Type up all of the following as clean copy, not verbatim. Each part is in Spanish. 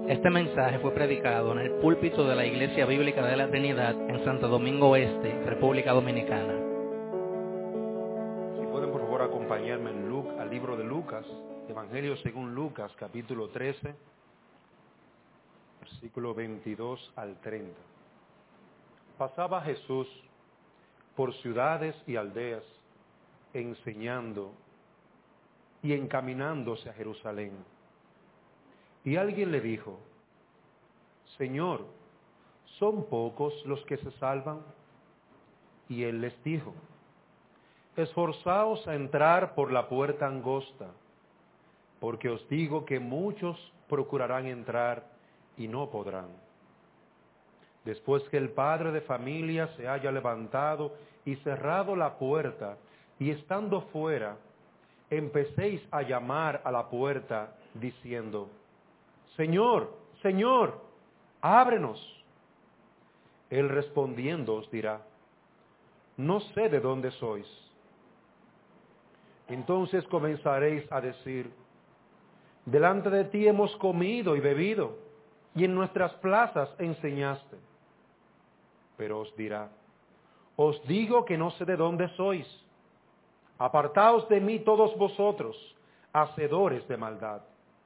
Este mensaje fue predicado en el púlpito de la Iglesia Bíblica de la Trinidad en Santo Domingo Este, República Dominicana. Si pueden por favor acompañarme al libro de Lucas, Evangelio según Lucas, capítulo 13, versículo 22 al 30. Pasaba Jesús por ciudades y aldeas, enseñando y encaminándose a Jerusalén. Y alguien le dijo: Señor, ¿son pocos los que se salvan? Y él les dijo: Esforzaos a entrar por la puerta angosta, porque os digo que muchos procurarán entrar y no podrán. Después que el padre de familia se haya levantado y cerrado la puerta, y estando fuera, empecéis a llamar a la puerta, diciendo: Señor, Señor, ábrenos. Él respondiendo os dirá: no sé de dónde sois. Entonces comenzaréis a decir: delante de ti hemos comido y bebido, y en nuestras plazas enseñaste. Pero os dirá: os digo que no sé de dónde sois. Apartaos de mí todos vosotros, hacedores de maldad.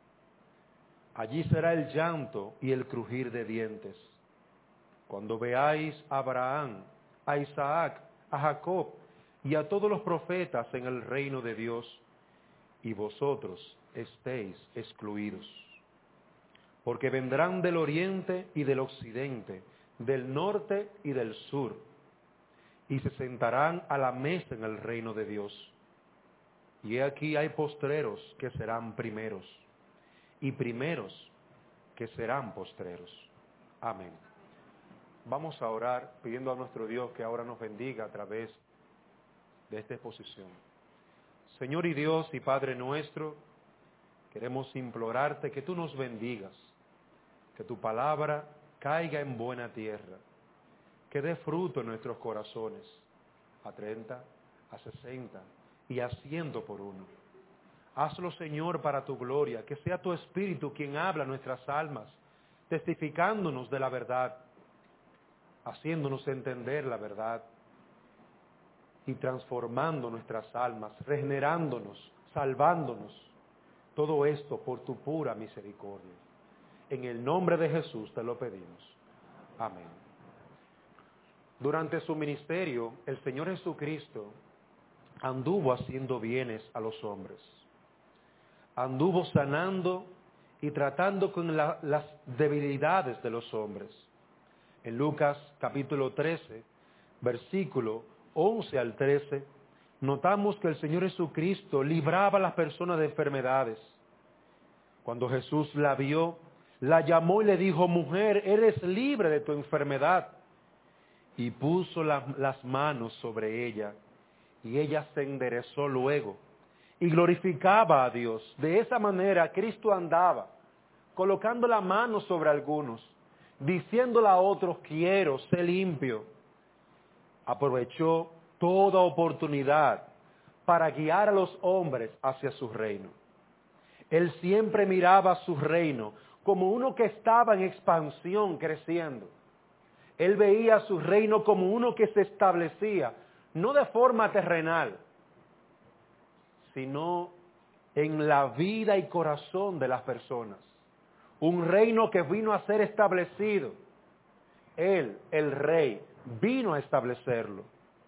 Allí será el llanto y el crujir de dientes, cuando veáis a Abraham, a Isaac, a Jacob y a todos los profetas en el reino de Dios, y vosotros estéis excluidos. Porque vendrán del oriente y del occidente, del norte y del sur, y se sentarán a la mesa en el reino de Dios. Y he aquí hay postreros que serán primeros, y primeros que serán postreros. Amén. Vamos a orar pidiendo a nuestro Dios que ahora nos bendiga a través de esta exposición. Señor y Dios y Padre nuestro, queremos implorarte que tú nos bendigas, que tu palabra caiga en buena tierra, que dé fruto en nuestros corazones, a 30, a 60 y a 100 por uno. Hazlo, Señor, para tu gloria, que sea tu Espíritu quien habla a nuestras almas, testificándonos de la verdad, haciéndonos entender la verdad y transformando nuestras almas, regenerándonos, salvándonos. Todo esto por tu pura misericordia. En el nombre de Jesús te lo pedimos. Amén. Durante su ministerio, el Señor Jesucristo anduvo haciendo bienes a los hombres. Anduvo sanando y tratando con las debilidades de los hombres. En Lucas capítulo 13, versículo 11 al 13, notamos que el Señor Jesucristo libraba a las personas de enfermedades. Cuando Jesús la vio, la llamó y le dijo: mujer, eres libre de tu enfermedad. Y puso las manos sobre ella, y ella se enderezó luego y glorificaba a Dios. De esa manera Cristo andaba, colocando la mano sobre algunos, diciéndole a otros: quiero, sé limpio. Aprovechó toda oportunidad para guiar a los hombres hacia su reino. Él siempre miraba su reino como uno que estaba en expansión, creciendo. Él veía su reino como uno que se establecía, no de forma terrenal, sino en la vida y corazón de las personas. Un reino que vino a ser establecido. Él, el rey, vino a establecerlo.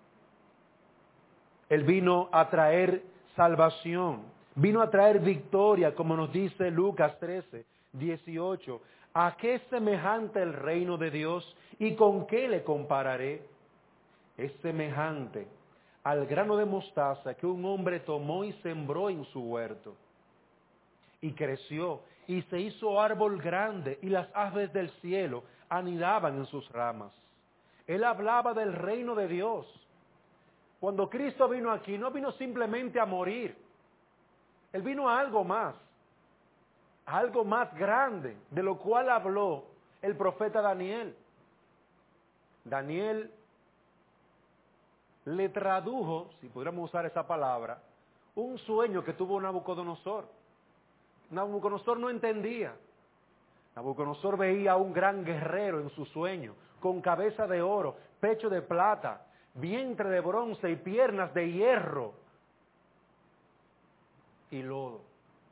Él vino a traer salvación, vino a traer victoria, como nos dice Lucas 13, 18. ¿A qué es semejante el reino de Dios y con qué le compararé? Es semejante al grano de mostaza que un hombre tomó y sembró en su huerto. Y creció y se hizo árbol grande, y las aves del cielo anidaban en sus ramas. Él hablaba del reino de Dios. Cuando Cristo vino aquí, no vino simplemente a morir. Él vino a algo más grande, de lo cual habló el profeta Daniel. Daniel le tradujo, si pudiéramos usar esa palabra, un sueño que tuvo Nabucodonosor. Nabucodonosor no entendía. Nabucodonosor veía a un gran guerrero en su sueño, con cabeza de oro, pecho de plata, vientre de bronce y piernas de hierro y lodo.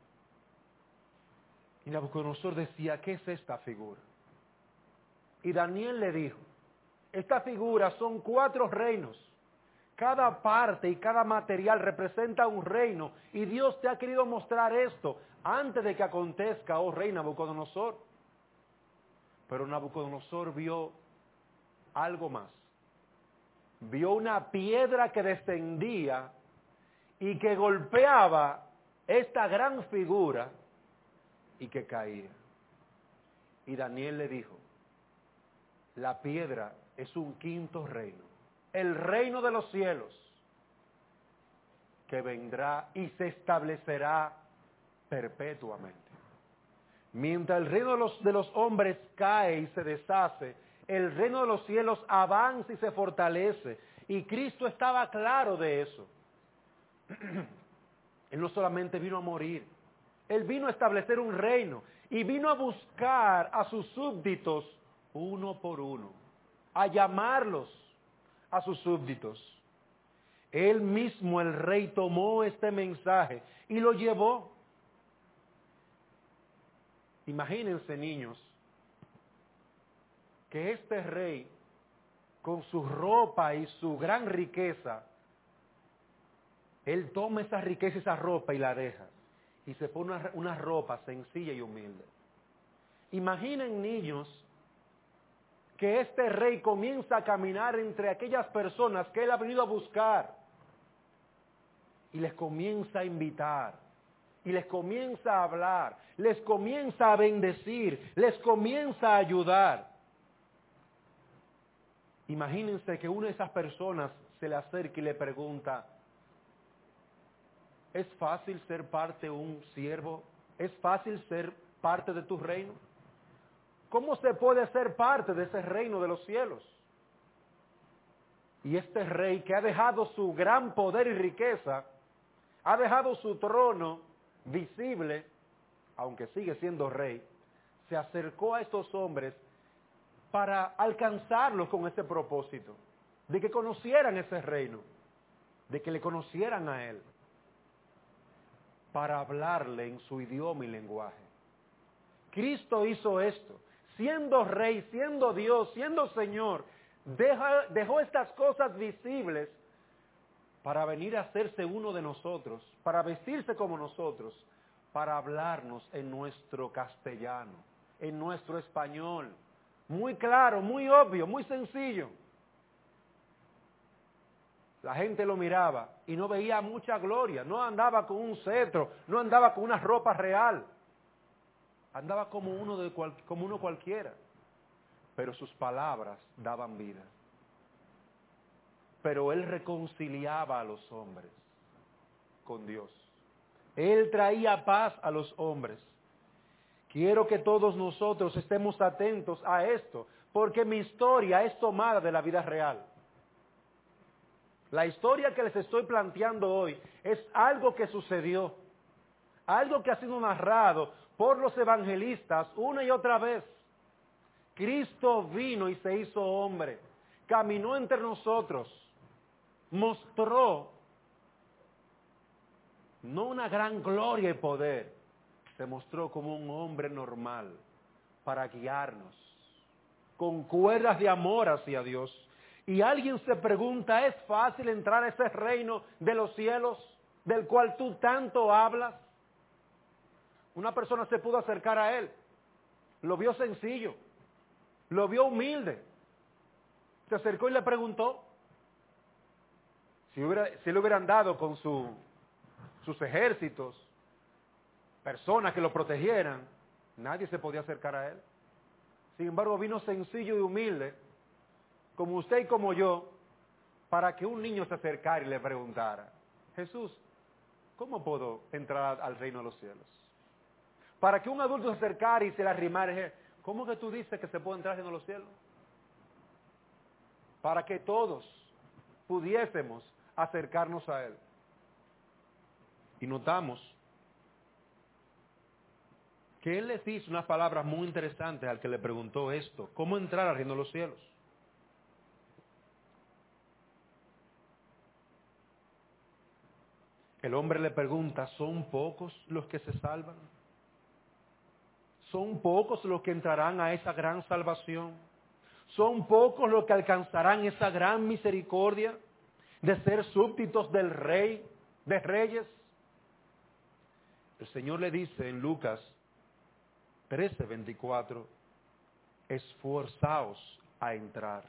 Y Nabucodonosor decía, ¿qué es esta figura? Y Daniel le dijo, esta figura son 4 reinos. Cada parte y cada material representa un reino y Dios te ha querido mostrar esto antes de que acontezca, oh rey Nabucodonosor. Pero Nabucodonosor vio algo más. Vio una piedra que descendía y que golpeaba esta gran figura y que caía. Y Daniel le dijo, la piedra es un 5.º reino, el reino de los cielos, que vendrá y se establecerá perpetuamente. Mientras el reino de los hombres cae y se deshace, el reino de los cielos avanza y se fortalece. Y Cristo estaba claro de eso. Él no solamente vino a morir, Él vino a establecer un reino y vino a buscar a sus súbditos uno por uno, a llamarlos a sus súbditos. Él mismo, el rey, tomó este mensaje y lo llevó. Imagínense, niños, que este rey, con su ropa y su gran riqueza, él toma esa riqueza y esa ropa y la deja, y se pone una ropa sencilla y humilde. Imaginen, niños, que este rey comienza a caminar entre aquellas personas que él ha venido a buscar, y les comienza a invitar, y les comienza a hablar, les comienza a bendecir, les comienza a ayudar. Imagínense que una de esas personas se le acerca y le pregunta, ¿es fácil ser parte de un siervo? ¿Es fácil ser parte de tu reino? ¿Cómo se puede ser parte de ese reino de los cielos? Y este rey que ha dejado su gran poder y riqueza, ha dejado su trono visible, aunque sigue siendo rey, se acercó a estos hombres para alcanzarlos con ese propósito, de que conocieran ese reino, de que le conocieran a él, para hablarle en su idioma y lenguaje. Cristo hizo esto, siendo rey, siendo Dios, siendo Señor, dejó estas cosas visibles para venir a hacerse uno de nosotros, para vestirse como nosotros, para hablarnos en nuestro castellano, en nuestro español, muy claro, muy obvio, muy sencillo. La gente lo miraba y no veía mucha gloria, no andaba con un cetro, no andaba con una ropa real, andaba como uno cualquiera, pero sus palabras daban vida. Pero él reconciliaba a los hombres con Dios. Él traía paz a los hombres. Quiero que todos nosotros estemos atentos a esto, porque mi historia es tomada de la vida real. La historia que les estoy planteando hoy es algo que sucedió, algo que ha sido narrado por los evangelistas una y otra vez. Cristo vino y se hizo hombre, caminó entre nosotros, mostró no una gran gloria y poder, se mostró como un hombre normal para guiarnos, con cuerdas de amor hacia Dios. Y alguien se pregunta, ¿es fácil entrar a ese reino de los cielos del cual tú tanto hablas? Una persona se pudo acercar a él, lo vio sencillo, lo vio humilde, se acercó y le preguntó. Si le hubieran dado con sus ejércitos, personas que lo protegieran, nadie se podía acercar a él. Sin embargo, vino sencillo y humilde, como usted y como yo, para que un niño se acercara y le preguntara, Jesús, ¿cómo puedo entrar al reino de los cielos? Para que un adulto se acercara y se le arrimara y dijera, ¿cómo que tú dices que se puede entrar al reino de los cielos? Para que todos pudiésemos acercarnos a él. Y notamos que él les hizo unas palabras muy interesantes al que le preguntó esto: ¿cómo entrar al reino de los cielos? El hombre le pregunta: ¿son pocos los que se salvan? ¿Son pocos los que entrarán a esa gran salvación? ¿Son pocos los que alcanzarán esa gran misericordia de ser súbditos del Rey de Reyes? El Señor le dice en Lucas 13:24, esforzaos a entrar.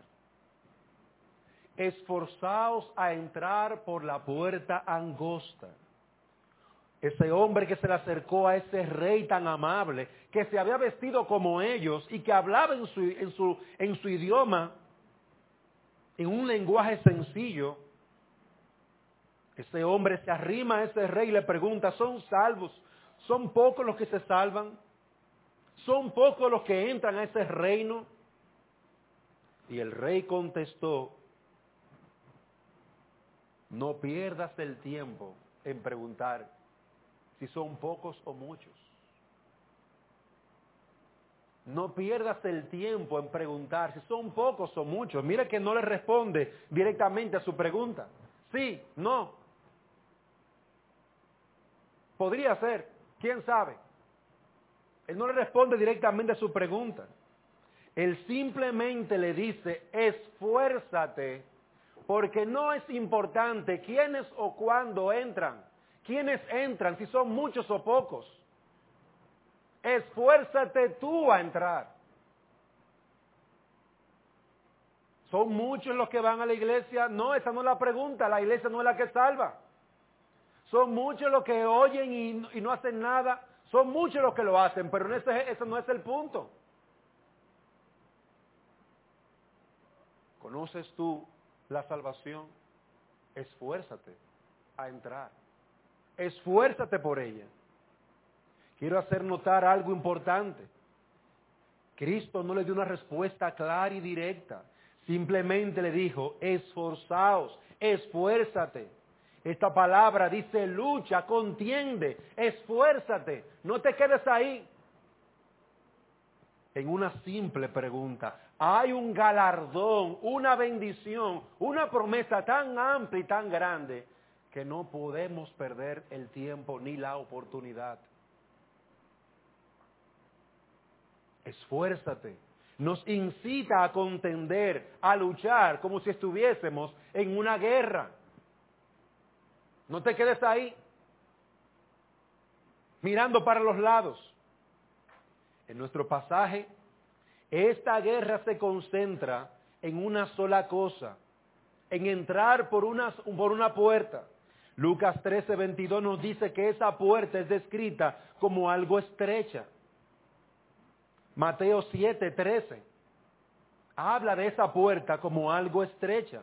Esforzaos a entrar por la puerta angosta. Ese hombre que se le acercó a ese rey tan amable, que se había vestido como ellos y que hablaba en su idioma, en un lenguaje sencillo, ese hombre se arrima a ese rey y le pregunta: ¿son salvos? ¿Son pocos los que se salvan? ¿Son pocos los que entran a ese reino? Y el rey contestó: no pierdas el tiempo en preguntar si son pocos o muchos. No pierdas el tiempo en preguntar si son pocos o muchos. Mira que no le responde directamente a su pregunta. Sí, no. Podría ser, quién sabe. Él no le responde directamente a su pregunta. Él simplemente le dice: esfuérzate, porque no es importante quiénes o cuándo entran. ¿Quiénes entran? Si son muchos o pocos. Esfuérzate tú a entrar. ¿Son muchos los que van a la iglesia? No, esa no es la pregunta. La iglesia no es la que salva. Son muchos los que oyen y no hacen nada. Son muchos los que lo hacen, pero ese no es el punto. ¿Conoces tú la salvación? Esfuérzate a entrar. Esfuérzate por ella. Quiero hacer notar algo importante. Cristo no le dio una respuesta clara y directa. Simplemente le dijo: esforzaos, esfuérzate. Esta palabra dice lucha, contiende, esfuérzate. No te quedes ahí en una simple pregunta. Hay un galardón, una bendición, una promesa tan amplia y tan grande que no podemos perder el tiempo ni la oportunidad. Esfuérzate. Nos incita a contender, a luchar, como si estuviésemos en una guerra. No te quedes ahí, mirando para los lados. En nuestro pasaje, esta guerra se concentra en una sola cosa, en entrar por una puerta. Lucas 13:22 nos dice que esa puerta es descrita como algo estrecha. Mateo 7:13 habla de esa puerta como algo estrecha.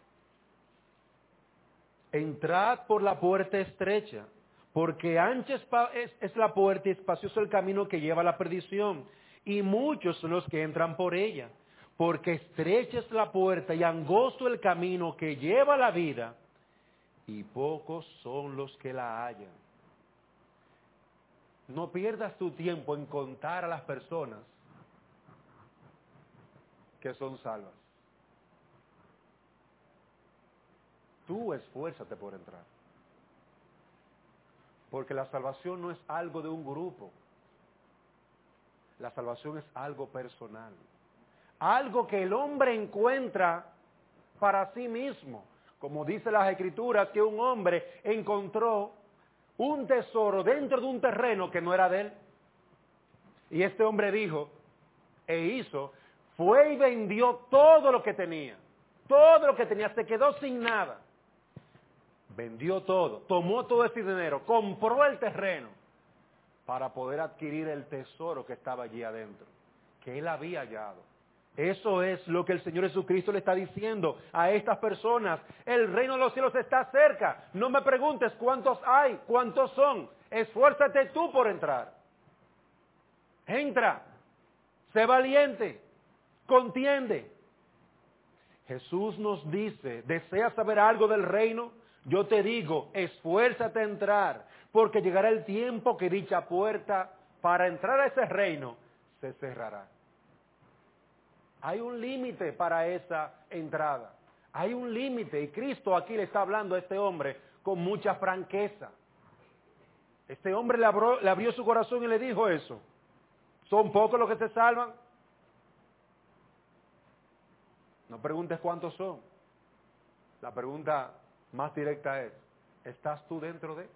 Entrad por la puerta estrecha, porque ancha es la puerta y espacioso el camino que lleva a la perdición, y muchos son los que entran por ella. Porque estrecha es la puerta y angosto el camino que lleva a la vida, y pocos son los que la hallan. No pierdas tu tiempo en contar a las personas que son salvas. Tú esfuérzate por entrar. Porque la salvación no es algo de un grupo. La salvación es algo personal. Algo que el hombre encuentra para sí mismo. Como dice las Escrituras, que un hombre encontró un tesoro dentro de un terreno que no era de él. Y este hombre dijo fue y vendió todo lo que tenía. Todo lo que tenía, se quedó sin nada. Vendió todo, tomó todo ese dinero, compró el terreno para poder adquirir el tesoro que estaba allí adentro, que él había hallado. Eso es lo que el Señor Jesucristo le está diciendo a estas personas. El reino de los cielos está cerca. No me preguntes cuántos hay, cuántos son. Esfuérzate tú por entrar. Entra, sé valiente, contiende. Jesús nos dice: ¿deseas saber algo del reino? Yo te digo, esfuérzate a entrar, porque llegará el tiempo que dicha puerta para entrar a ese reino se cerrará. Hay un límite para esa entrada. Hay un límite y Cristo aquí le está hablando a este hombre con mucha franqueza. Este hombre le abrió su corazón y le dijo eso. ¿Son pocos los que se salvan? No preguntes cuántos son. La pregunta más directa es, ¿estás tú dentro de?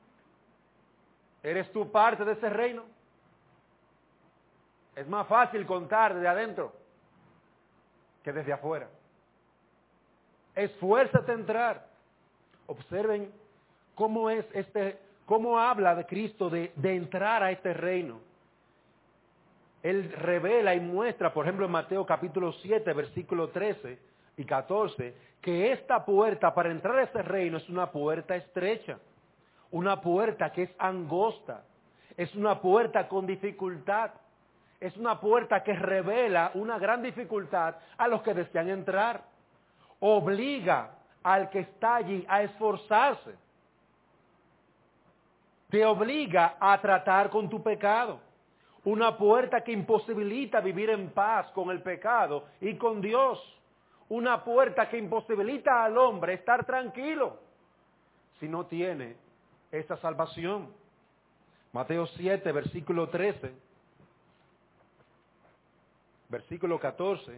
¿Eres tú parte de ese reino? Es más fácil contar desde adentro que desde afuera. Esfuérzate a entrar. Observen cómo habla de Cristo de entrar a este reino. Él revela y muestra, por ejemplo, en Mateo capítulo 7, versículos 13 y 14, que esta puerta para entrar a ese reino es una puerta estrecha, una puerta que es angosta, es una puerta con dificultad, es una puerta que revela una gran dificultad a los que desean entrar. Obliga al que está allí a esforzarse. Te obliga a tratar con tu pecado. Una puerta que imposibilita vivir en paz con el pecado y con Dios. Una puerta que imposibilita al hombre estar tranquilo si no tiene esa salvación. Mateo 7, versículo 13, versículo 14,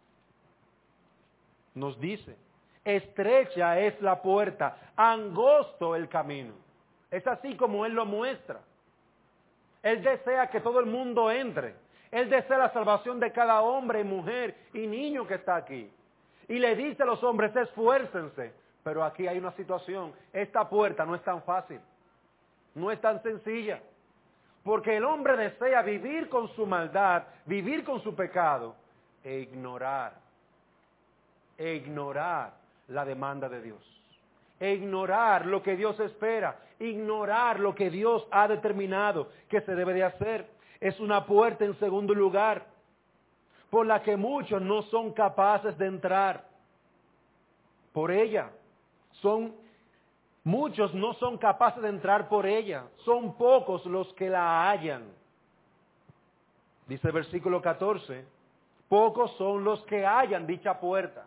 nos dice, estrecha es la puerta, angosto el camino. Es así como Él lo muestra. Él desea que todo el mundo entre. Él desea la salvación de cada hombre, mujer y niño que está aquí. Y le dice a los hombres, esfuércense. Pero aquí hay una situación. Esta puerta no es tan fácil. No es tan sencilla. Porque el hombre desea vivir con su maldad, vivir con su pecado e ignorar la demanda de Dios. E ignorar lo que Dios espera, ignorar lo que Dios ha determinado que se debe de hacer. Es una puerta, en segundo lugar, por la que muchos no son capaces de entrar. Por ella. Muchos no son capaces de entrar por ella. Son pocos los que la hallan. Dice el versículo 14, pocos son los que hallan dicha puerta.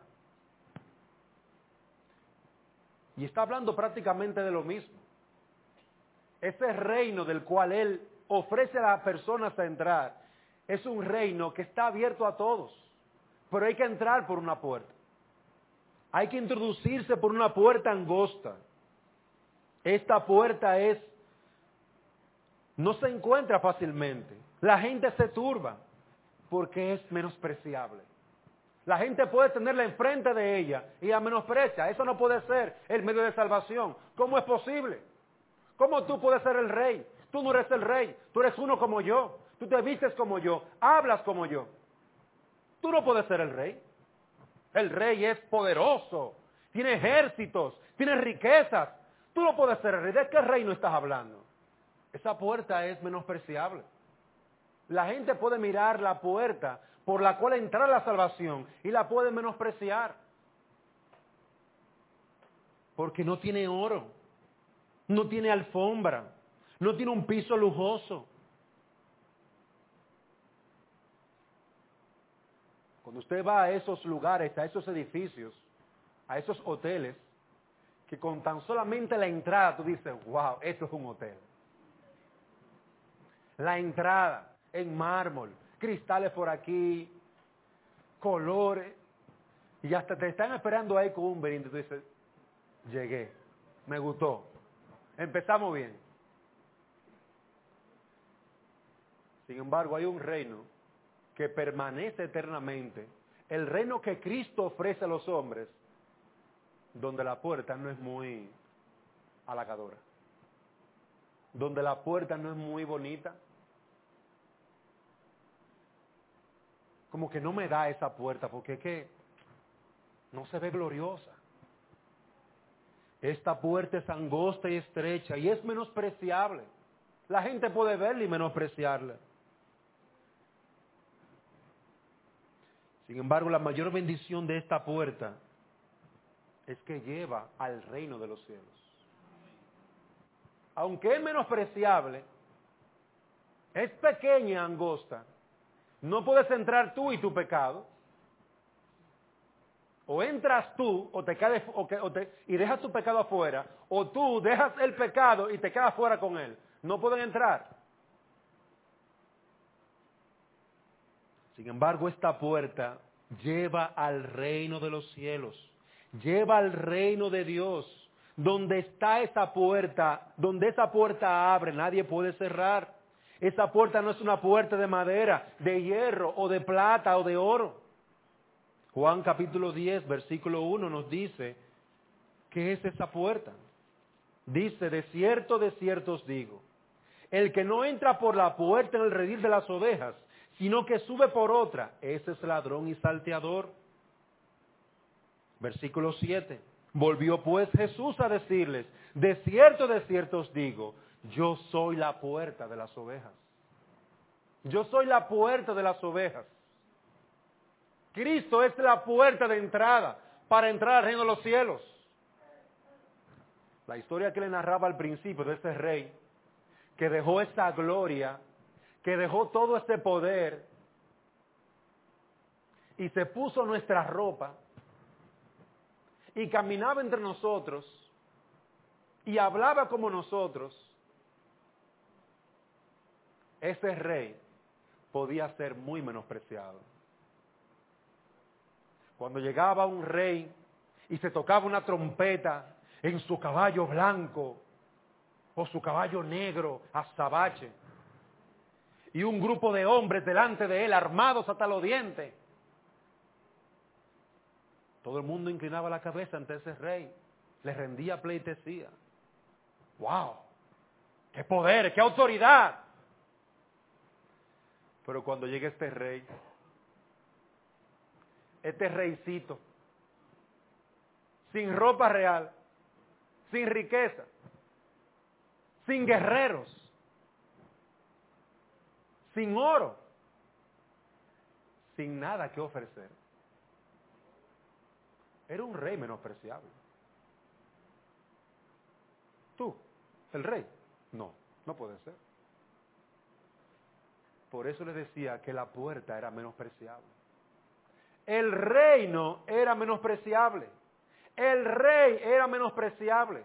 Y está hablando prácticamente de lo mismo. Ese reino del cual Él ofrece a las personas a entrar, es un reino que está abierto a todos. Pero hay que entrar por una puerta. Hay que introducirse por una puerta angosta. Esta puerta no se encuentra fácilmente. La gente se turba porque es menospreciable. La gente puede tenerla enfrente de ella y la menosprecia. Eso no puede ser el medio de salvación. ¿Cómo es posible? ¿Cómo tú puedes ser el rey? Tú no eres el rey. Tú eres uno como yo. Tú te vistes como yo. Hablas como yo. Tú no puedes ser el rey. El rey es poderoso. Tiene ejércitos. Tiene riquezas. Tú no puedes ser el rey. ¿De qué reino estás hablando? Esa puerta es menospreciable. La gente puede mirar la puerta por la cual entrar a la salvación y la puede menospreciar. Porque no tiene oro, no tiene alfombra, no tiene un piso lujoso. Cuando usted va a esos lugares, a esos edificios, a esos hoteles, que con tan solamente la entrada tú dices, wow, esto es un hotel. La entrada en mármol, cristales por aquí, colores, y hasta te están esperando ahí con un brindis. Tú dices, llegué, me gustó, empezamos bien. Sin embargo, hay un reino que permanece eternamente, el reino que Cristo ofrece a los hombres, donde la puerta no es muy halagadora, donde la puerta no es muy bonita. Como que no me da esa puerta, porque es que no se ve gloriosa. Esta puerta es angosta y estrecha y es menospreciable. La gente puede verla y menospreciarla. Sin embargo, la mayor bendición de esta puerta es que lleva al reino de los cielos. Aunque es menospreciable, Es pequeña, angosta. No puedes entrar tú y tu pecado. O entras tú y dejas tu pecado afuera, o tú dejas el pecado y te quedas fuera con él. No pueden entrar. Sin embargo, esta puerta lleva al reino de los cielos, lleva al reino de Dios. Donde está esa puerta, donde esa puerta abre, nadie puede cerrar. Esa puerta no es una puerta de madera, de hierro, o de plata, o de oro. Juan capítulo 10, versículo 1 nos dice, ¿qué es esa puerta? Dice, de cierto os digo, el que no entra por la puerta en el redil de las ovejas, sino que sube por otra, ese es ladrón y salteador. Versículo 7. Volvió pues Jesús a decirles, de cierto os digo, yo soy la puerta de las ovejas. Yo soy la puerta de las ovejas. Cristo es la puerta de entrada para entrar al reino de los cielos. La historia que le narraba al principio de ese rey, que dejó esa gloria, que dejó todo ese poder y se puso nuestra ropa y caminaba entre nosotros y hablaba como nosotros, ese rey podía ser muy menospreciado. Cuando llegaba un rey y se tocaba una trompeta en su caballo blanco o su caballo negro, azabache, y un grupo de hombres delante de él, armados hasta los dientes, todo el mundo inclinaba la cabeza ante ese rey, le rendía pleitesía. ¡Wow! ¡Qué poder! ¡Qué autoridad! Pero cuando llega este rey, este reycito, sin ropa real, sin riqueza, sin guerreros, sin oro, sin nada que ofrecer, era un rey menospreciable. ¿Tú, el rey? No, no puede ser. Por eso les decía que la puerta era menospreciable. El reino era menospreciable. El rey era menospreciable.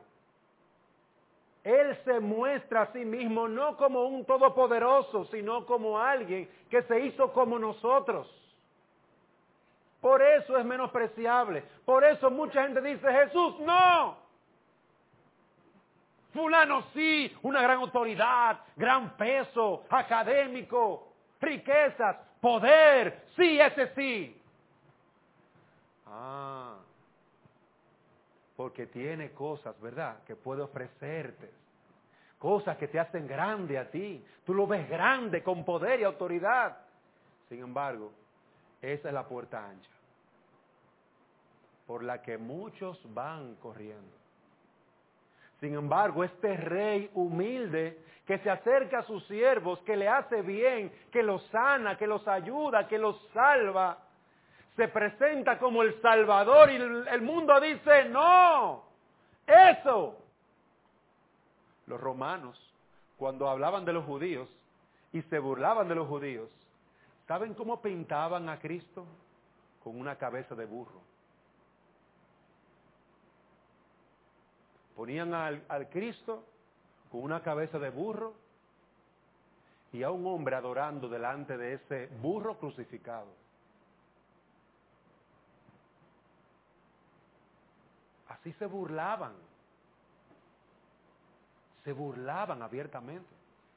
Él se muestra a sí mismo no como un todopoderoso, sino como alguien que se hizo como nosotros. Por eso es menospreciable. Por eso mucha gente dice, Jesús, no. Fulano sí, una gran autoridad, gran peso, académico, riquezas, poder, sí, ese sí. Porque tiene cosas, ¿verdad?, que puede ofrecerte. Cosas que te hacen grande a ti. Tú lo ves grande, con poder y autoridad. Sin embargo, esa es la puerta ancha, por la que muchos van corriendo. Sin embargo, este rey humilde que se acerca a sus siervos, que le hace bien, que los sana, que los ayuda, que los salva, se presenta como el Salvador y el mundo dice, no, eso. Los romanos, cuando hablaban de los judíos y se burlaban de los judíos, ¿saben cómo pintaban a Cristo? Con una cabeza de burro. Ponían al Cristo con una cabeza de burro y a un hombre adorando delante de ese burro crucificado. Así se burlaban abiertamente.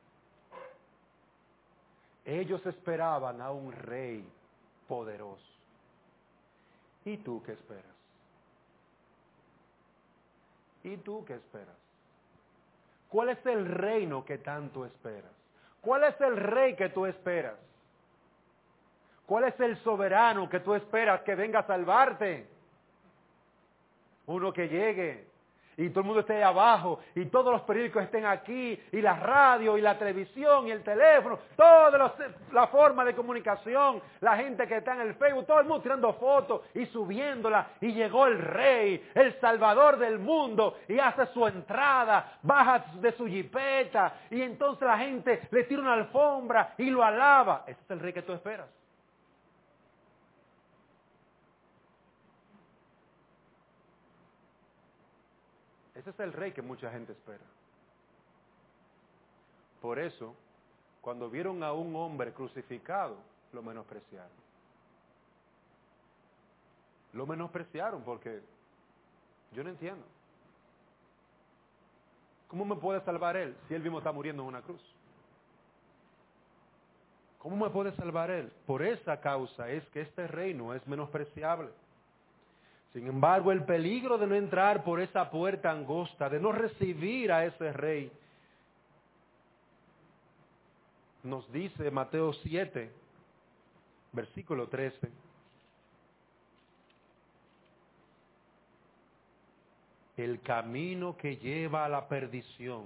Ellos esperaban a un rey poderoso. ¿Y tú qué esperas? ¿Y tú qué esperas? ¿Cuál es el reino que tanto esperas? ¿Cuál es el rey que tú esperas? ¿Cuál es el soberano que tú esperas que venga a salvarte? Uno que llegue y todo el mundo esté ahí abajo, y todos los periódicos estén aquí, y la radio, y la televisión, y el teléfono, toda la forma de comunicación, la gente que está en el Facebook, todo el mundo tirando fotos y subiéndola, y llegó el Rey, el Salvador del mundo, y hace su entrada, baja de su jipeta, y entonces la gente le tira una alfombra y lo alaba. Ese es el Rey que tú esperas. Ese es el Rey que mucha gente espera. Por eso, cuando vieron a un hombre crucificado, lo menospreciaron. Lo menospreciaron porque yo no entiendo. ¿Cómo me puede salvar Él si Él mismo está muriendo en una cruz? ¿Cómo me puede salvar Él? Por esa causa es que este reino es menospreciable. Sin embargo, el peligro de no entrar por esa puerta angosta, de no recibir a ese Rey, nos dice Mateo 7, versículo 13. El camino que lleva a la perdición,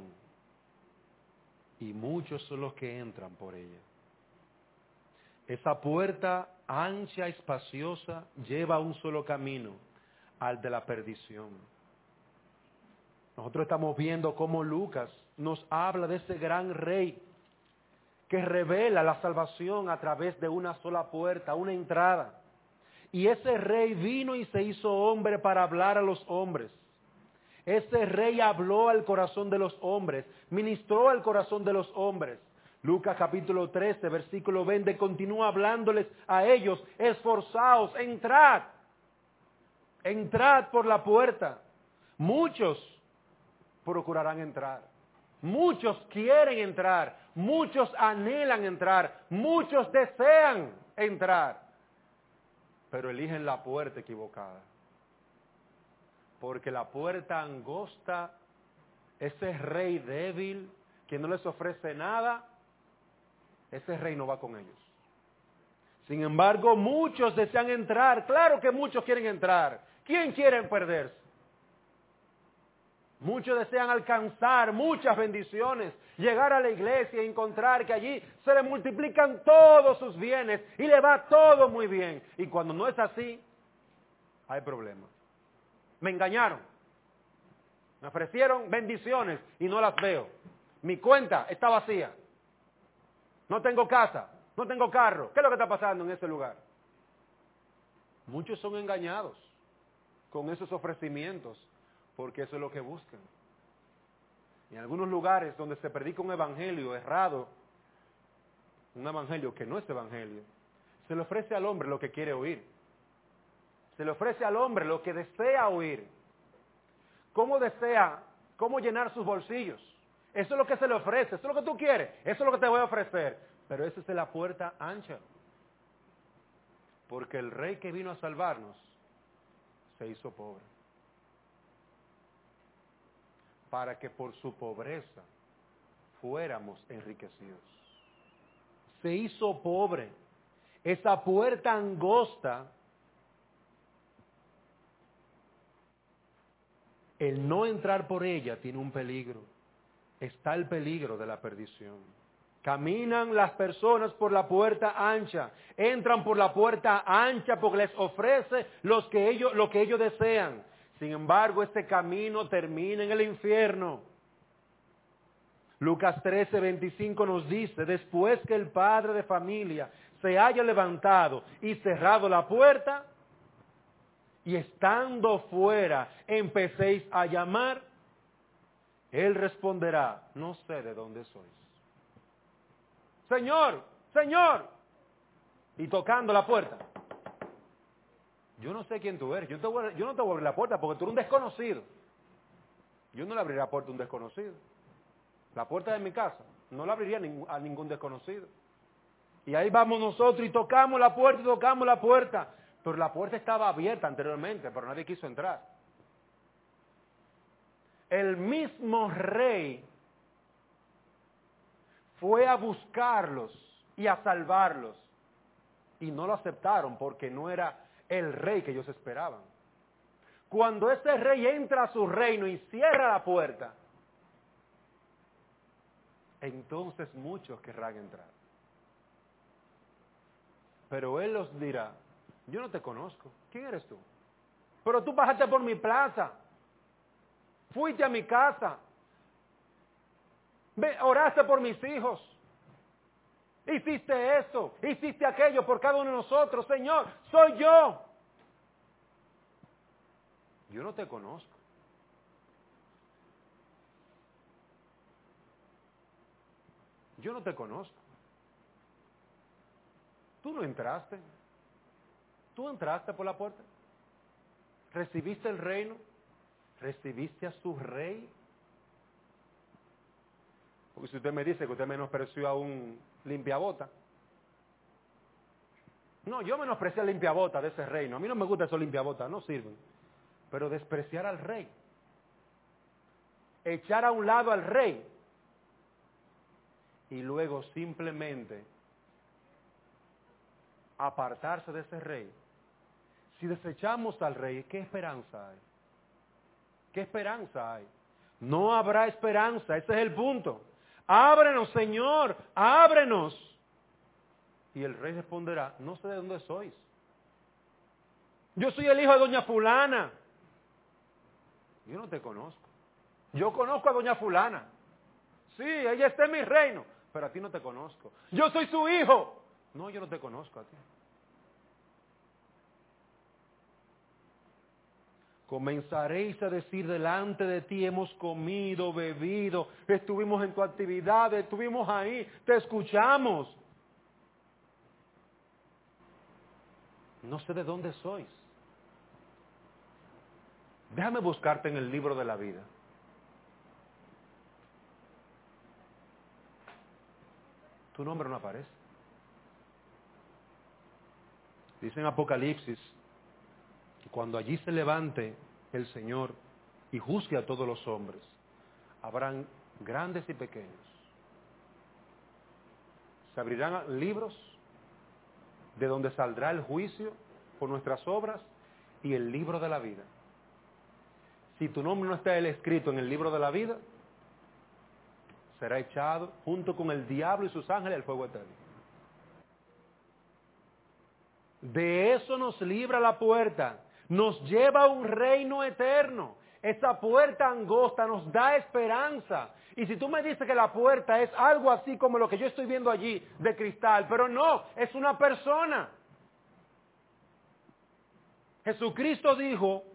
y muchos son los que entran por ella. Esa puerta ancha y espaciosa lleva a un solo camino, al de la perdición. Nosotros estamos viendo cómo Lucas nos habla de ese gran Rey que revela la salvación a través de una sola puerta, una entrada. Y ese Rey vino y se hizo hombre para hablar a los hombres. Ese Rey habló al corazón de los hombres, ministró al corazón de los hombres. Lucas capítulo 13, versículo 20, continúa hablándoles a ellos: esforzaos, entrad por la puerta. Muchos procurarán entrar, muchos quieren entrar, muchos anhelan entrar, muchos desean entrar, pero eligen la puerta equivocada. Porque la puerta angosta, ese Rey débil que no les ofrece nada, ese Rey no va con ellos. Sin embargo, muchos desean entrar. Claro que muchos quieren entrar. ¿Quién quiere perderse? Muchos desean alcanzar muchas bendiciones, llegar a la iglesia y encontrar que allí se le multiplican todos sus bienes y le va todo muy bien. Y cuando no es así, hay problemas. Me engañaron. Me ofrecieron bendiciones y no las veo. Mi cuenta está vacía. No tengo casa, no tengo carro. ¿Qué es lo que está pasando en ese lugar? Muchos son engañados con esos ofrecimientos porque eso es lo que buscan. En algunos lugares donde se predica un evangelio errado, un evangelio que no es evangelio, se le ofrece al hombre lo que quiere oír. Se le ofrece al hombre lo que desea oír. ¿Cómo desea? ¿Cómo llenar sus bolsillos? Eso es lo que se le ofrece, eso es lo que tú quieres, eso es lo que te voy a ofrecer. Pero esa es la puerta ancha. Porque el Rey que vino a salvarnos se hizo pobre. Para que por su pobreza fuéramos enriquecidos. Se hizo pobre. Esa puerta angosta, el no entrar por ella tiene un peligro. Está el peligro de la perdición. Caminan las personas por la puerta ancha, entran por la puerta ancha porque les ofrece lo que ellos desean. Sin embargo, este camino termina en el infierno. Lucas 13, 25 nos dice: después que el padre de familia se haya levantado y cerrado la puerta, y estando fuera empecéis a llamar, él responderá: no sé de dónde sois. Señor, Señor. Y tocando la puerta: yo no sé quién tú eres, yo no te voy a abrir la puerta porque tú eres un desconocido. Yo no le abriría la puerta a un desconocido. La puerta de mi casa no la abriría a ningún desconocido. Y ahí vamos nosotros y tocamos la puerta, pero la puerta estaba abierta anteriormente, pero nadie quiso entrar. El mismo Rey fue a buscarlos y a salvarlos, y no lo aceptaron porque no era el Rey que ellos esperaban. cuando ese rey entra a su reino y cierra la puerta, entonces muchos querrán entrar. Pero él los dirá, yo no te conozco, ¿quién eres tú? Pero tú pasaste por mi plaza, fuiste a mi casa, oraste por mis hijos, hiciste esto, hiciste aquello por cada uno de nosotros. Señor, soy yo. Yo no te conozco. Yo no te conozco. Tú no entraste. Tú entraste por la puerta. Recibiste el reino. Recibiste a su rey. Porque si usted me dice que usted menospreció a un limpiabota. No, yo menosprecié al limpiabota de ese reino. A mí no me gusta esos limpiabotas, no sirven. Pero despreciar al rey. Echar a un lado al rey. Y luego simplemente apartarse de ese rey. Si desechamos al rey, ¿qué esperanza hay? ¿Qué esperanza hay? No habrá esperanza, ese es el punto. Ábrenos, Señor, ábrenos. Y el rey responderá, no sé de dónde sois. Yo soy el hijo de doña fulana. Yo no te conozco. Yo conozco a doña fulana. Sí, ella está en mi reino, pero a ti no te conozco. Yo soy su hijo. No, yo no te conozco a ti. Comenzaréis a decir delante de ti, hemos comido, bebido, estuvimos en tu actividad, estuvimos ahí, te escuchamos. No sé de dónde sois. Déjame buscarte en el libro de la vida. Tu nombre no aparece. Dice en Apocalipsis que cuando allí se levante el Señor y juzgue a todos los hombres, habrán grandes y pequeños. Se abrirán libros de donde saldrá el juicio por nuestras obras y el libro de la vida. Si tu nombre no está escrito en el libro de la vida, será echado junto con el diablo y sus ángeles al fuego eterno. De eso nos libra la puerta, nos lleva a un reino eterno. Esa puerta angosta nos da esperanza. Y si tú me dices que la puerta es algo así como lo que yo estoy viendo allí de cristal, pero no, es una persona. Jesucristo dijo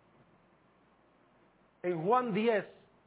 en Juan 10,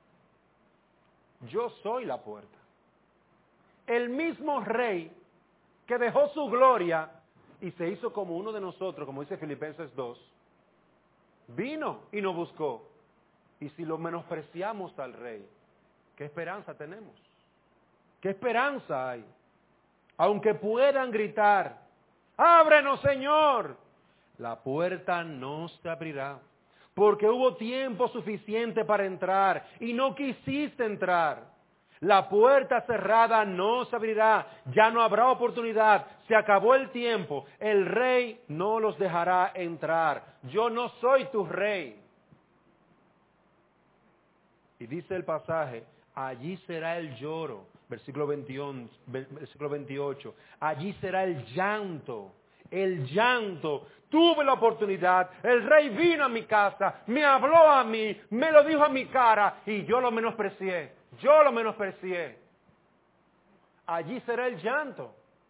yo soy la puerta. El mismo rey que dejó su gloria y se hizo como uno de nosotros, como dice Filipenses 2, vino y nos buscó. Y si lo menospreciamos al rey, ¿qué esperanza tenemos? ¿Qué esperanza hay? Aunque puedan gritar, ábrenos, Señor, la puerta no se abrirá, porque hubo tiempo suficiente para entrar y no quisiste entrar. La puerta cerrada no se abrirá, ya no habrá oportunidad, se acabó el tiempo, el rey no los dejará entrar. Yo no soy tu rey. Y dice el pasaje, allí será el lloro, versículo 21, versículo 28, allí será el llanto. El llanto. Tuve la oportunidad, el rey vino a mi casa, me habló a mí, me lo dijo a mi cara y yo lo menosprecié. Yo lo menosprecié. Allí será el llanto.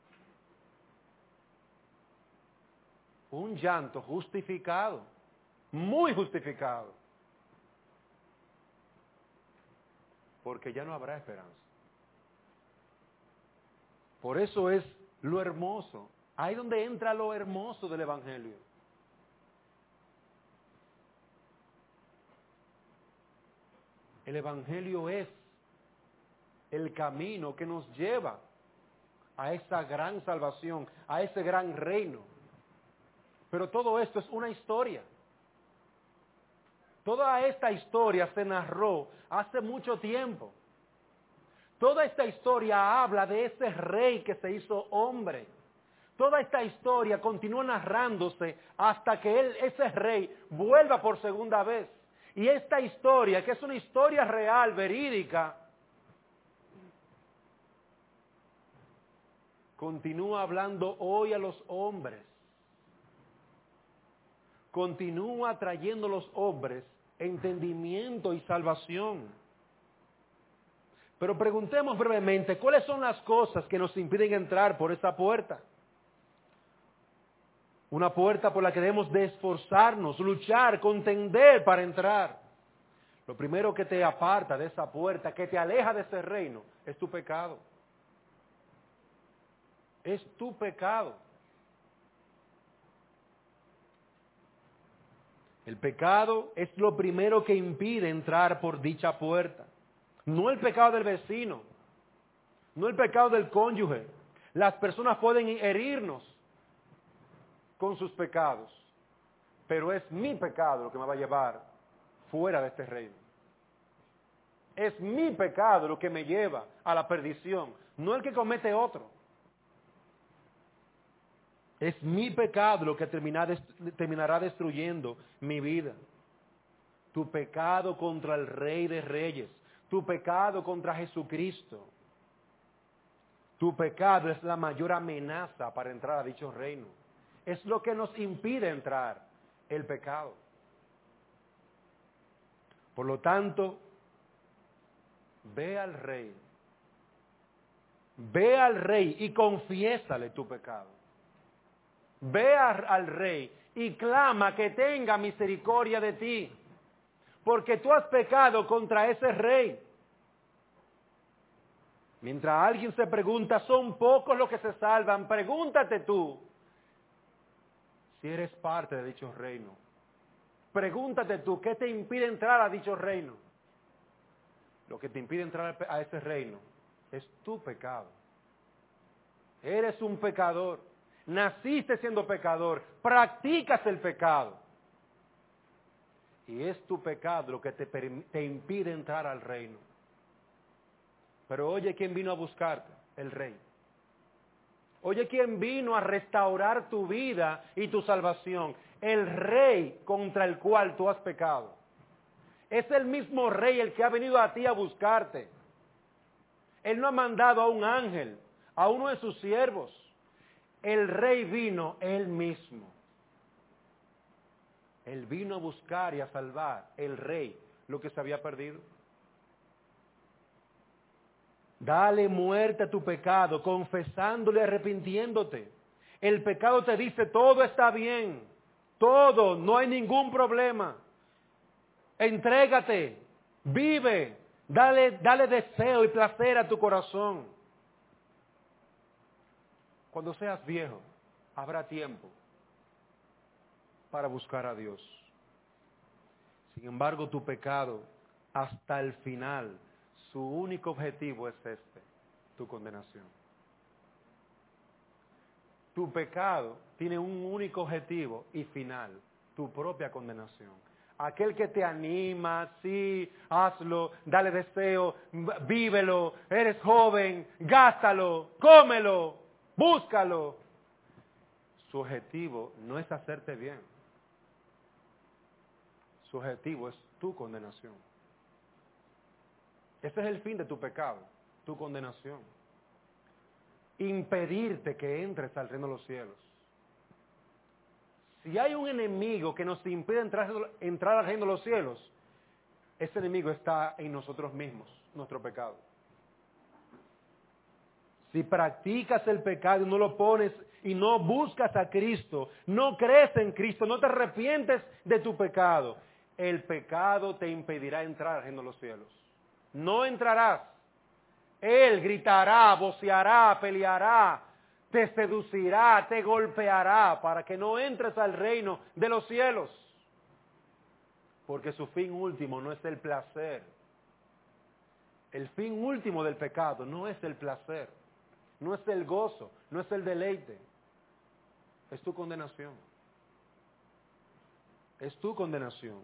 Un llanto justificado, muy justificado. Porque ya no habrá esperanza. Por eso es lo hermoso. Ahí donde entra lo hermoso del Evangelio. El Evangelio es el camino que nos lleva a esa gran salvación, a ese gran reino. Pero todo esto es una historia. Toda esta historia se narró hace mucho tiempo. Toda esta historia habla de ese rey que se hizo hombre. Toda esta historia continúa narrándose hasta que ese rey, vuelva por segunda vez. Y esta historia, que es una historia real, verídica, continúa hablando hoy a los hombres. Continúa trayendo a los hombres entendimiento y salvación. Pero preguntemos brevemente, ¿cuáles son las cosas que nos impiden entrar por esa puerta? Una puerta por la que debemos de esforzarnos, luchar, contender para entrar. Lo primero que te aparta de esa puerta, que te aleja de ese reino, es tu pecado. Es tu pecado. El pecado es lo primero que impide entrar por dicha puerta. No el pecado del vecino, no el pecado del cónyuge. Las personas pueden herirnos con sus pecados, pero es mi pecado lo que me va a llevar fuera de este reino. Es mi pecado lo que me lleva a la perdición, no el que comete otro. Es mi pecado lo que terminará destruyendo mi vida. Tu pecado contra el Rey de Reyes, tu pecado contra Jesucristo. Tu pecado es la mayor amenaza para entrar a dicho reino. Es lo que nos impide entrar, el pecado. Por lo tanto, ve al Rey y confiésale tu pecado. Ve al Rey y clama que tenga misericordia de ti, porque tú has pecado contra ese Rey. Mientras alguien se pregunta, ¿son pocos los que se salvan? Pregúntate tú si eres parte de dicho reino. Pregúntate tú, ¿qué te impide entrar a dicho reino? Lo que te impide entrar a ese reino es tu pecado. Eres un pecador. Naciste siendo pecador. Practicas el pecado. Y es tu pecado lo que te impide entrar al reino. Pero oye, ¿quién vino a buscarte? El Rey. Oye, ¿quién vino a restaurar tu vida y tu salvación? El Rey contra el cual tú has pecado. Es el mismo Rey el que ha venido a ti a buscarte. Él no ha mandado a un ángel, a uno de sus siervos. El Rey vino él mismo. Él vino a buscar y a salvar, el Rey, lo que se había perdido. Dale muerte a tu pecado, confesándole, arrepintiéndote. El pecado te dice, todo está bien, todo, no hay ningún problema. Entrégate, vive, dale deseo y placer a tu corazón. Cuando seas viejo, habrá tiempo para buscar a Dios. Sin embargo, tu pecado, hasta el final, su único objetivo es tu condenación. Tu pecado tiene un único objetivo y final, tu propia condenación. Aquel que te anima, sí, hazlo, dale deseo, vívelo, eres joven, gástalo, cómelo, búscalo. Su objetivo no es hacerte bien. Su objetivo es tu condenación. Ese es el fin de tu pecado, tu condenación. Impedirte que entres al reino de los cielos. Si hay un enemigo que nos impide entrar al reino de los cielos, ese enemigo está en nosotros mismos, nuestro pecado. Si practicas el pecado y no lo pones y no buscas a Cristo, no crees en Cristo, no te arrepientes de tu pecado, el pecado te impedirá entrar al reino de los cielos. No entrarás. Él gritará, voceará, peleará, te seducirá, te golpeará para que no entres al reino de los cielos. Porque su fin último no es el placer. El fin último del pecado no es el placer, no es el gozo, no es el deleite. Es tu condenación. Es tu condenación.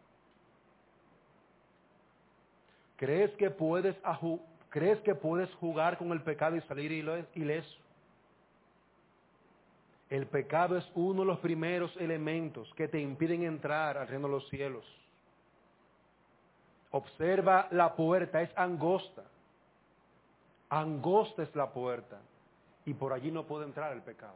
¿Crees que puedes jugar con el pecado y salir ileso? El pecado es uno de los primeros elementos que te impiden entrar al reino de los cielos. Observa la puerta, es angosta. Angosta es la puerta y por allí no puede entrar el pecado.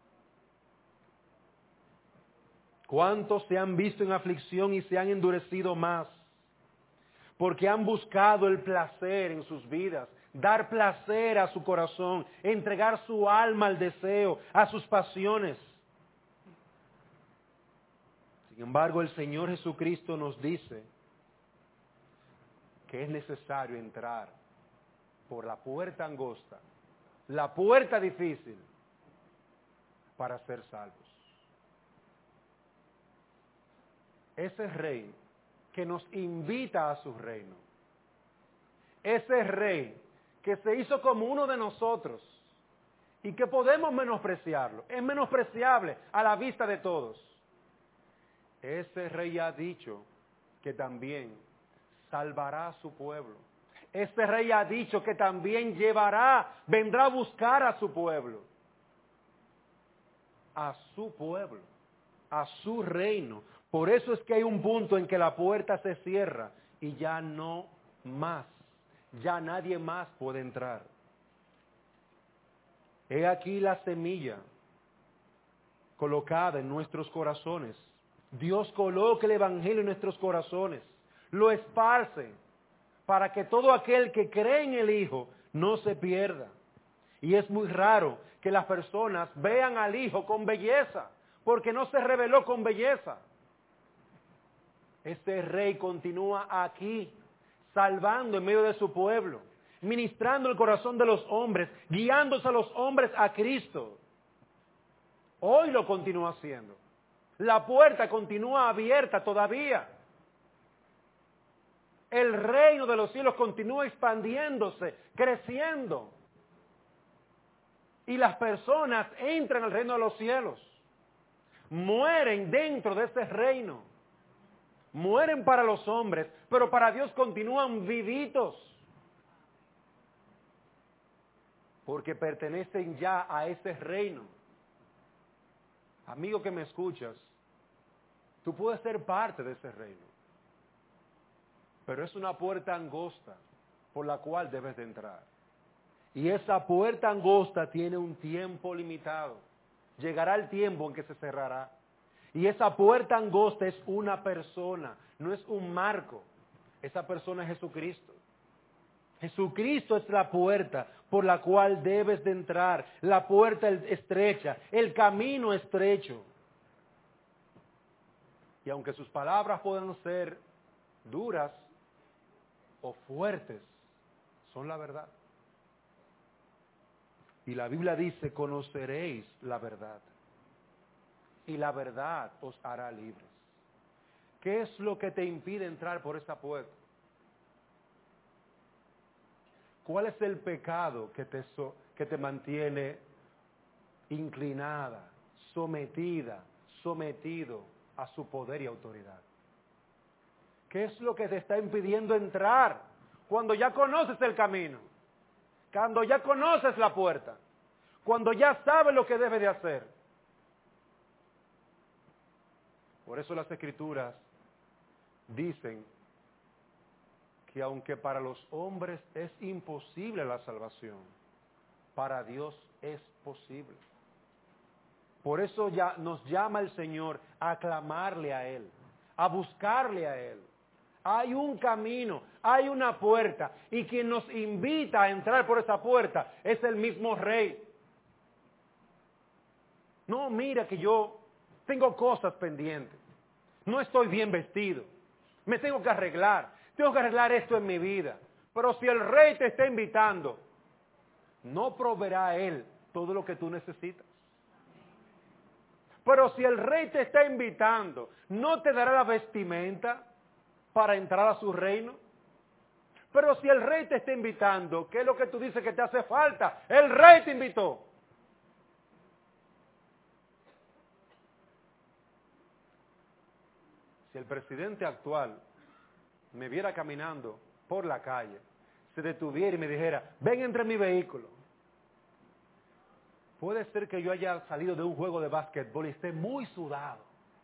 ¿Cuántos se han visto en aflicción y se han endurecido más? Porque han buscado el placer en sus vidas, dar placer a su corazón, entregar su alma al deseo, a sus pasiones. Sin embargo, el Señor Jesucristo nos dice que es necesario entrar por la puerta angosta, la puerta difícil, para ser salvos. Ese Rey que nos invita a su reino, ese Rey que se hizo como uno de nosotros y que podemos menospreciarlo, es menospreciable a la vista de todos. Ese Rey ha dicho que también salvará a su pueblo. Ese Rey ha dicho que también vendrá a buscar a su pueblo, a su reino. Por eso es que hay un punto en que la puerta se cierra y ya no más, ya nadie más puede entrar. He aquí la semilla colocada en nuestros corazones. Dios coloca el Evangelio en nuestros corazones, lo esparce para que todo aquel que cree en el Hijo no se pierda. Y es muy raro que las personas vean al Hijo con belleza, porque no se reveló con belleza. Este Rey continúa aquí, salvando en medio de su pueblo, ministrando el corazón de los hombres, guiándose a los hombres a Cristo. Hoy lo continúa haciendo. La puerta continúa abierta todavía. El reino de los cielos continúa expandiéndose, creciendo. Y las personas entran al reino de los cielos. Mueren dentro de ese reino. Mueren para los hombres, pero para Dios continúan vivitos. Porque pertenecen ya a ese reino. Amigo que me escuchas, tú puedes ser parte de ese reino. Pero es una puerta angosta por la cual debes de entrar. Y esa puerta angosta tiene un tiempo limitado. Llegará el tiempo en que se cerrará. Y esa puerta angosta es una persona, no es un marco. Esa persona es Jesucristo. Jesucristo es la puerta por la cual debes de entrar. La puerta estrecha, el camino estrecho. Y aunque sus palabras puedan ser duras o fuertes, son la verdad. Y la Biblia dice, conoceréis la verdad. Y la verdad os hará libres. ¿Qué es lo que te impide entrar por esa puerta? ¿Cuál es el pecado que te mantiene inclinada, sometida, sometido a su poder y autoridad? ¿Qué es lo que te está impidiendo entrar cuando ya conoces el camino? Cuando ya conoces la puerta, cuando ya sabes lo que debes de hacer. Por eso las Escrituras dicen que aunque para los hombres es imposible la salvación, para Dios es posible. Por eso ya nos llama el Señor a clamarle a Él, a buscarle a Él. Hay un camino, hay una puerta, y quien nos invita a entrar por esa puerta es el mismo Rey. No, mira que yo tengo cosas pendientes, no estoy bien vestido, me tengo que arreglar esto en mi vida. Pero si el Rey te está invitando, no proveerá Él todo lo que tú necesitas. Pero si el Rey te está invitando, ¿no te dará la vestimenta para entrar a su reino? Pero si el Rey te está invitando, ¿qué es lo que tú dices que te hace falta? El Rey te invitó. Si el presidente actual me viera caminando por la calle, se detuviera y me dijera, ven entre mi vehículo, Puede ser que yo haya salido de un juego de básquetbol y esté muy sudado.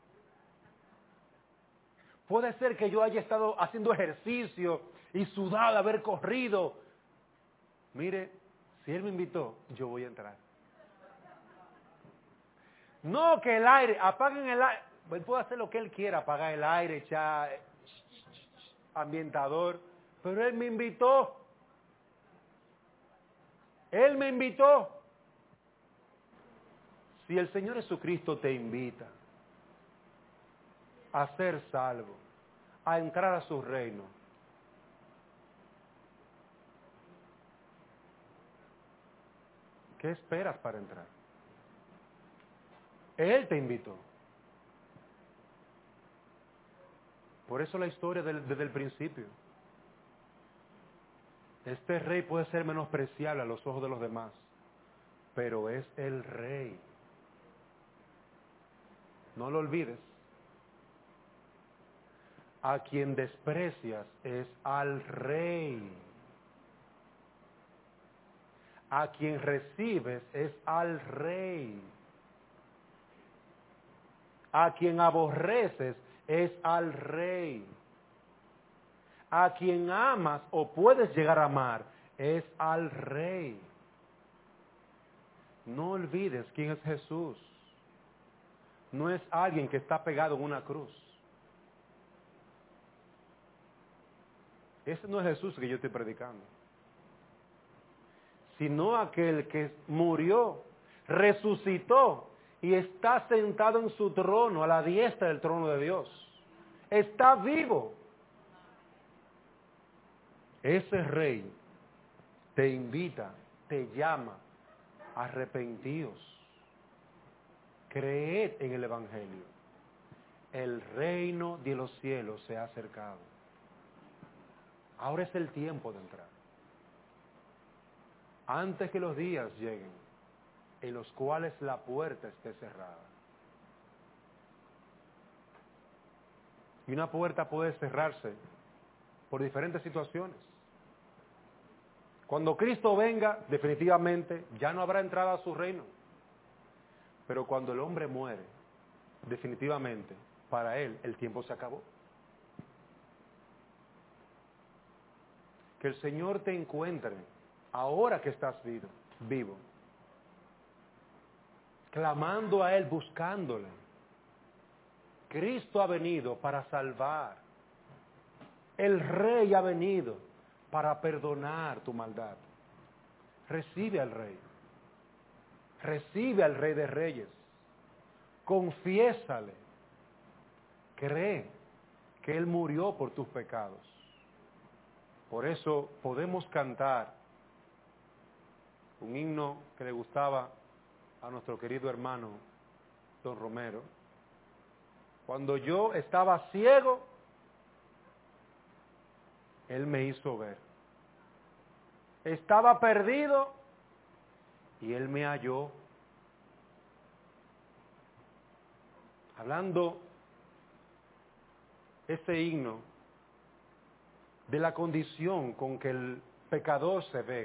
Puede ser que yo haya estado haciendo ejercicio y sudado de haber corrido. Mire, si Él me invitó, yo voy a entrar. No que el aire, apaguen el aire. Él puede hacer lo que Él quiera, apagar el aire, echar ambientador. Pero Él me invitó. Él me invitó. Si el Señor Jesucristo te invita a ser salvo, a entrar a su reino, ¿qué esperas para entrar? Él te invitó. Por eso la historia desde el principio. Este rey puede ser menospreciable a los ojos de los demás, pero es el rey. No lo olvides. A quien desprecias es al rey. A quien recibes es al rey. A quien aborreces es al rey. A quien amas o puedes llegar a amar es al rey. No olvides quién es Jesús. No es alguien que está pegado en una cruz. Ese no es Jesús que yo estoy predicando. Sino aquel que murió, resucitó y está sentado en su trono, a la diestra del trono de Dios. Está vivo. Ese rey te invita, te llama, arrepentíos. Creed en el Evangelio. El reino de los cielos se ha acercado. Ahora es el tiempo de entrar. Antes que los días lleguen, en los cuales la puerta esté cerrada. Y una puerta puede cerrarse por diferentes situaciones. Cuando Cristo venga, definitivamente ya no habrá entrada a su reino. Pero cuando el hombre muere, definitivamente, para él el tiempo se acabó. Que el Señor te encuentre ahora que estás vivo, clamando a Él, buscándole. Cristo ha venido para salvar. El Rey ha venido para perdonar tu maldad. Recibe al Rey. Recibe al Rey de Reyes. Confiésale. Cree que Él murió por tus pecados. Por eso podemos cantar un himno que le gustaba a nuestro querido hermano Don Romero. Cuando yo estaba ciego, Él me hizo ver. Estaba perdido y Él me halló. Hablando ese himno de la condición con que el pecador se ve,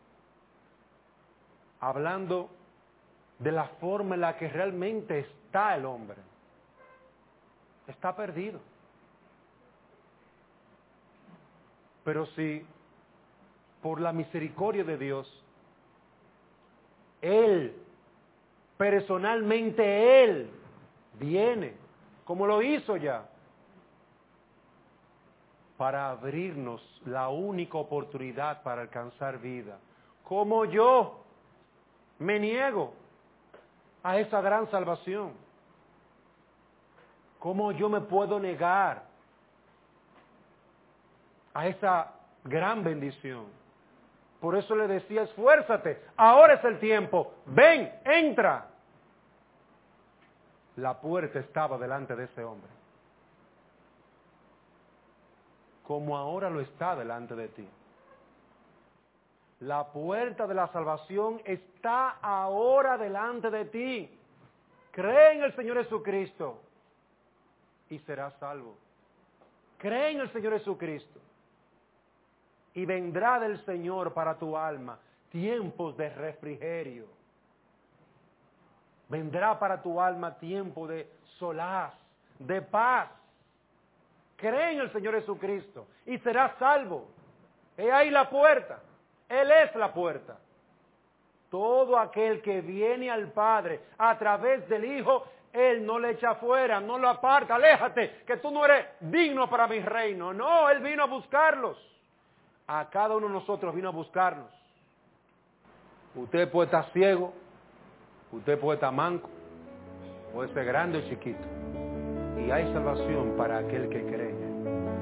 hablando de la forma en la que realmente está el hombre, está perdido. Pero si por la misericordia de Dios, Él, personalmente Él, viene, como lo hizo ya, para abrirnos la única oportunidad para alcanzar vida. Como yo me niego a esa gran salvación. ¿Cómo yo me puedo negar a esa gran bendición? Por eso le decía, esfuérzate, ahora es el tiempo, ven, entra. La puerta estaba delante de ese hombre, como ahora lo está delante de ti. La puerta de la salvación está ahora delante de ti. Cree en el Señor Jesucristo y serás salvo. Cree en el Señor Jesucristo y vendrá del Señor para tu alma tiempos de refrigerio. Vendrá para tu alma tiempo de solaz, de paz. Cree en el Señor Jesucristo y serás salvo. He ahí la puerta. Él es la puerta. Todo aquel que viene al Padre a través del Hijo, Él no le echa fuera, no lo aparta. Aléjate, que tú no eres digno para mi reino. No, Él vino a buscarlos. A cada uno de nosotros vino a buscarlos. Usted puede estar ciego, usted puede estar manco, puede ser grande o chiquito. Y hay salvación para aquel que cree.